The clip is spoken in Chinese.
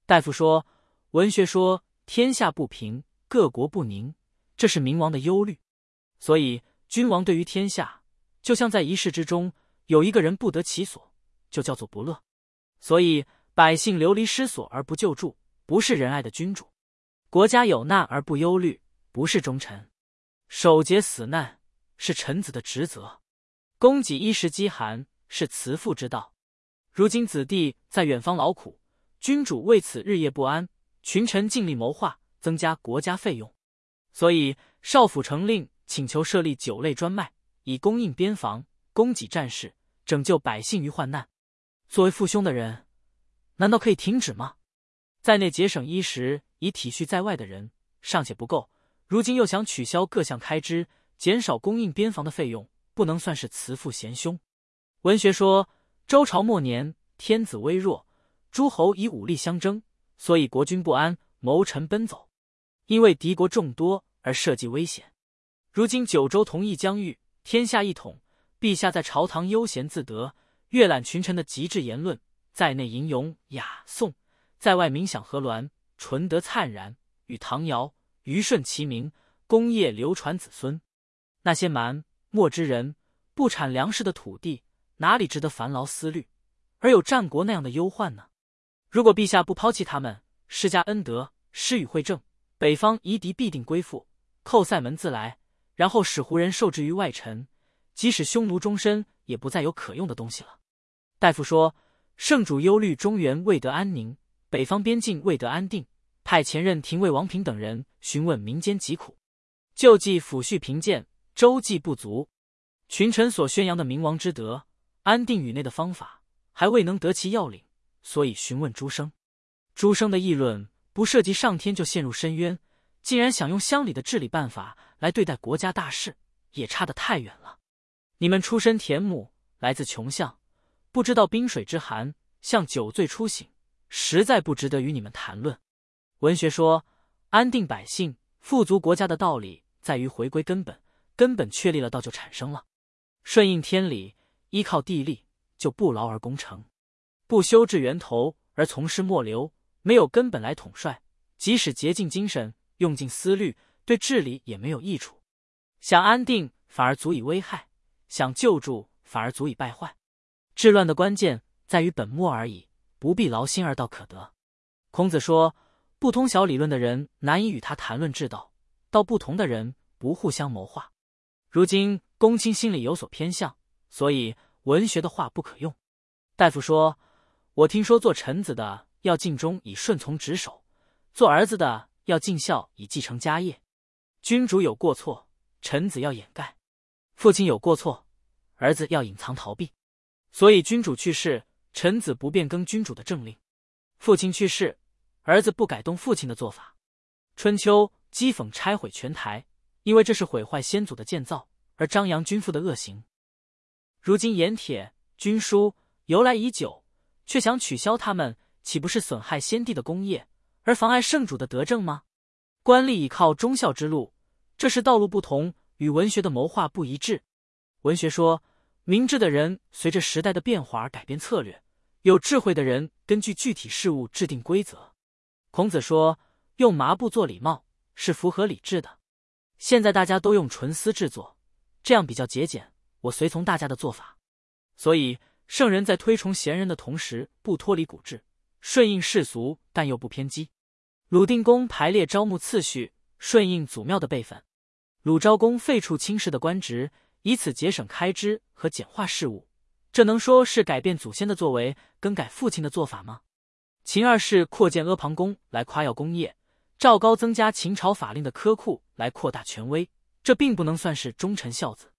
大夫说，文学说天下不平，各国不宁，这是明王的忧虑。所以君王对于天下，就像在一室之中有一个人不得其所，就叫做不乐。所以百姓流离失所而不救助，不是仁爱的君主；国家有难而不忧虑，不是忠臣。守节死难是臣子的职责，供给衣食饥寒是慈父之道。如今子弟在远方劳苦，君主为此日夜不安，群臣尽力谋划，增加国家费用。所以少府成令请求设立9类专卖，以供应边防，供给战事，拯救百姓于患难。作为父兄的人，难道可以停止吗？在内节省衣食以体恤在外的人尚且不够，如今又想取消各项开支，减少供应边防的费用，不能算是慈父贤兄。文学说，周朝末年，天子微弱，诸侯以武力相争，所以国君不安，谋臣奔走，因为敌国众多而社稷危险。如今九州同意疆域，天下一统，陛下在朝堂悠闲自得，阅览群臣的极致言论，在内吟咏雅颂，在外冥想和鸾，纯德灿然，与唐尧、虞舜齐名，功业流传子孙。那些蛮漠之人，不产粮食的土地，哪里值得烦劳思虑，而有战国那样的忧患呢？如果陛下不抛弃他们，施加恩德，施与惠政，北方夷狄必定归附，寇塞门自来，然后使胡人受制于外臣，即使匈奴终身，也不再有可用的东西了。大夫说，圣主忧虑中原未得安宁，北方边境未得安定，派前任廷尉王平等人询问民间疾苦，救济抚恤贫贱，周济不足。群臣所宣扬的明王之德，安定宇内的方法，还未能得其要领，所以询问诸生。诸生的议论不涉及上天就陷入深渊，竟然想用乡里的治理办法来对待国家大事，也差得太远了。你们出身田亩，来自穷巷，不知道冰水之寒，像酒醉初醒，实在不值得与你们谈论。文学说，安定百姓、富足国家的道理在于回归根本，根本确立了，道就产生了。顺应天理，依靠地利，就不劳而攻城；不修治源头而从师末流，没有根本来统帅，即使竭尽精神，用尽思虑，对治理也没有益处。想安定反而足以危害，想救助反而足以败坏。治乱的关键在于本末而已，不必劳心而道可得。孔子说，不通晓理论的人难以与他谈论治道，道不同的人不互相谋划。如今公卿心里有所偏向，所以文学的话不可用。大夫说，我听说做臣子的要尽忠以顺从职守，做儿子的要尽孝以继承家业。君主有过错，臣子要掩盖；父亲有过错，儿子要隐藏逃避。所以君主去世，臣子不变更君主的政令；父亲去世，儿子不改动父亲的做法。春秋讥讽拆毁泉台，因为这是毁坏先祖的建造，而张扬君父的恶行。如今盐铁、军书由来已久，却想取消它们，岂不是损害先帝的功业，而妨碍圣主的德政吗？官吏倚靠忠孝之路，这是道路不同，与文学的谋划不一致。文学说，明智的人随着时代的变化而改变策略，有智慧的人根据具体事物制定规则。孔子说，用麻布做礼帽是符合礼制的。现在大家都用纯丝制作，这样比较节俭，我随从大家的做法。所以圣人在推崇贤人的同时，不脱离古制，顺应世俗，但又不偏激。鲁定公排列招募次序，顺应祖庙的辈分；鲁昭公废黜卿士的官职，以此节省开支和简化事务。这能说是改变祖先的作为，更改父亲的做法吗？秦二世扩建阿房宫来夸耀功业，赵高增加秦朝法令的苛酷来扩大权威，这并不能算是忠臣孝子。